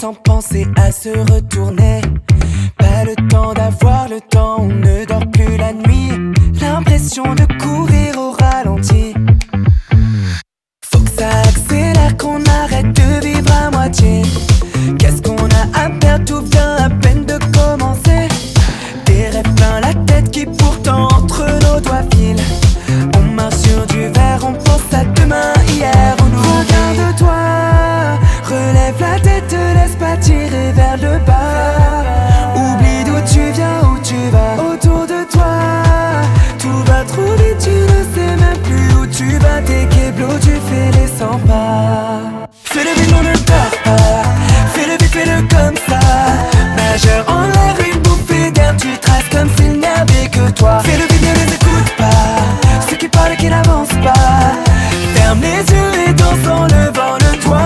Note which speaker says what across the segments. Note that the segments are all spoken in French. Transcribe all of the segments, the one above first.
Speaker 1: sans penser à se retourner. Pas le temps d'avoir le temps, on ne dort plus la nuit. L'impression de courir au ralenti. Faut que ça accélère, qu'on arrête de vivre à moitié. Qu'est-ce qu'on a à perdre, tout vient à peine de commencer. Des rêves plein la tête qui pourtant entre nos doigts filent. On marche sur du verre, on pense à demain, hier on oublie. Regarde-toi, relève la tête, te laisse pas tirer vers le bas. Oublie d'où tu viens, où tu vas. Autour de toi, tout va trop vite, tu ne sais même plus où tu vas. T'es keblo, tu fais les 100 pas. Fais le vide, on ne dort pas. Fais le vite, fais-le comme ça. Majeur en l'air, une bouffée d'air, tu traces comme s'il n'y avait que toi. Fais le vide, ne les écoute pas. Ceux qui parlent et qui n'avancent pas. Ferme les yeux et danse en levant le doigt.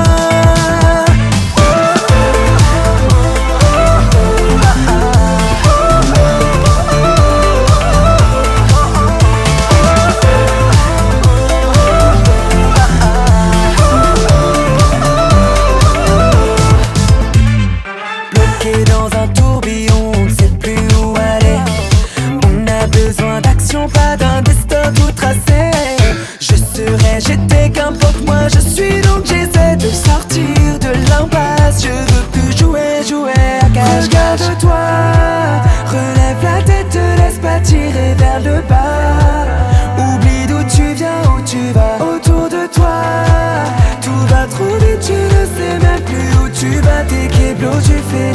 Speaker 1: Dans un tourbillon, on ne sait plus où aller. On a besoin d'action, pas d'un destin tout tracé. Je serai, j'étais, qu'importe moi je suis, donc j'essaie de sortir de l'impasse. Je veux plus jouer à cache-cache. Regarde-toi, relève la tête, te laisse pas tirer vers le bas. Oublie d'où tu viens, où tu vas. Autour de toi, tout va trop vite, tu ne sais même plus où tu vas. T'es keblo, tu fais